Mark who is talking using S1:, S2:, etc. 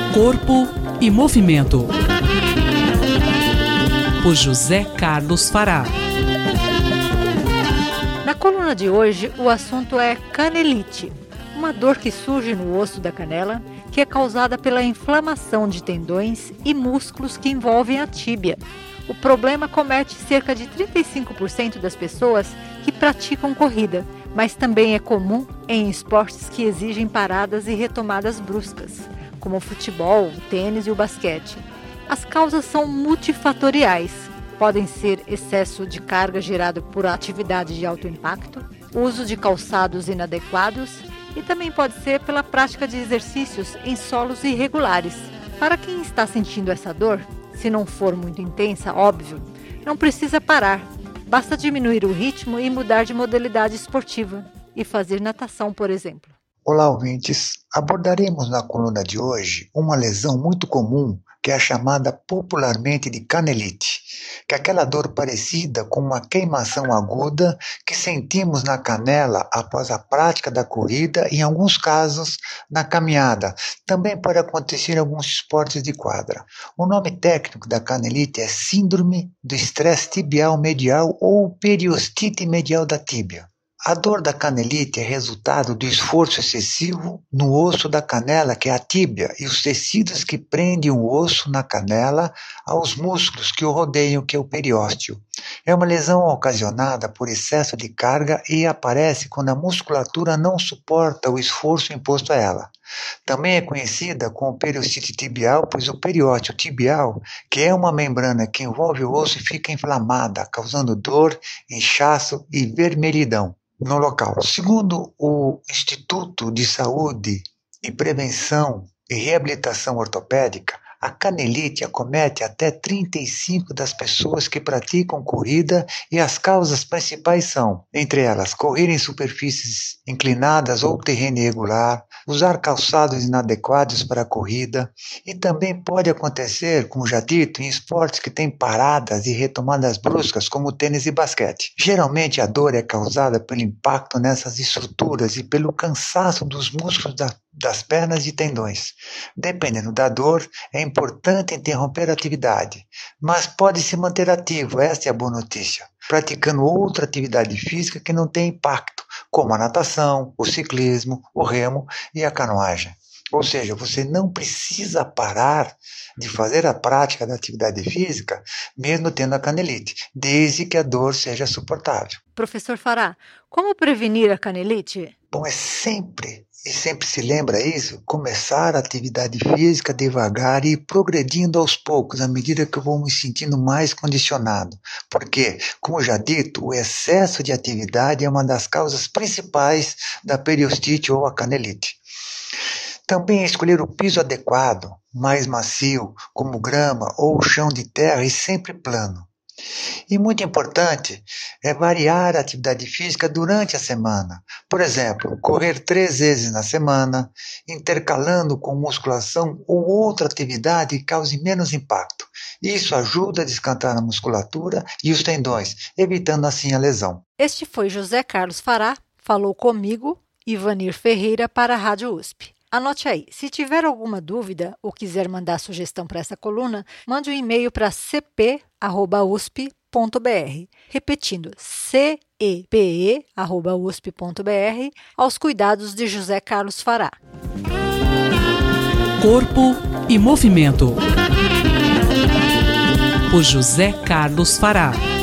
S1: Corpo e Movimento, por José Carlos Fará.
S2: Na coluna de hoje, o assunto é canelite, uma dor que surge no osso da canela, que é causada pela inflamação de tendões e músculos que envolvem a tíbia. O problema comete cerca de 35% das pessoas que praticam corrida, mas também é comum em esportes que exigem paradas e retomadas bruscas, como o futebol, o tênis e o basquete. As causas são multifatoriais. Podem ser excesso de carga gerado por atividade de alto impacto, uso de calçados inadequados e também pode ser pela prática de exercícios em solos irregulares. Para quem está sentindo essa dor, se não for muito intensa, óbvio, não precisa parar. Basta diminuir o ritmo e mudar de modalidade esportiva e fazer natação, por exemplo.
S3: Olá, ouvintes. Abordaremos na coluna de hoje uma lesão muito comum que é chamada popularmente de canelite, que é aquela dor parecida com uma queimação aguda que sentimos na canela após a prática da corrida e, em alguns casos, na caminhada. Também pode acontecer em alguns esportes de quadra. O nome técnico da canelite é síndrome do estresse tibial medial ou periostite medial da tíbia. A dor da canelite é resultado do esforço excessivo no osso da canela, que é a tíbia, e os tecidos que prendem o osso na canela aos músculos que o rodeiam, que é o periósteo. É uma lesão ocasionada por excesso de carga e aparece quando a musculatura não suporta o esforço imposto a ela. Também é conhecida como periostite tibial, pois o periósteo tibial, que é uma membrana que envolve o osso, fica inflamada, causando dor, inchaço e vermelhidão no local. Segundo o Instituto de Saúde e Prevenção e Reabilitação Ortopédica, a canelite acomete até 35% das pessoas que praticam corrida e as causas principais são, entre elas, correr em superfícies inclinadas ou terreno irregular, usar calçados inadequados para a corrida e também pode acontecer, como já dito, em esportes que têm paradas e retomadas bruscas, como tênis e basquete. Geralmente a dor é causada pelo impacto nessas estruturas e pelo cansaço dos músculos das pernas e tendões. Dependendo da dor, é importante interromper a atividade, mas pode se manter ativo, esta é a boa notícia, praticando outra atividade física que não tem impacto, como a natação, o ciclismo, o remo e a canoagem. Ou seja, você não precisa parar de fazer a prática da atividade física, mesmo tendo a canelite, desde que a dor seja suportável.
S2: Professor Fará, como prevenir a canelite?
S3: Bom, sempre se lembra isso, começar a atividade física devagar e ir progredindo aos poucos, à medida que eu vou me sentindo mais condicionado. Porque, como já dito, o excesso de atividade é uma das causas principais da periostite ou a canelite. Também escolher o piso adequado, mais macio, como grama ou chão de terra e sempre plano. E muito importante é variar a atividade física durante a semana. Por exemplo, correr 3 vezes na semana, intercalando com musculação ou outra atividade que cause menos impacto. Isso ajuda a descansar a musculatura e os tendões, evitando assim a lesão.
S2: Este foi José Carlos Fará, falou comigo, Ivanir Ferreira, para a Rádio USP. Anote aí, se tiver alguma dúvida ou quiser mandar sugestão para essa coluna, mande um e-mail para cp@usp.br. Repetindo, cepe@usp.br, aos cuidados de José Carlos Fará.
S1: Corpo e Movimento, por José Carlos Fará.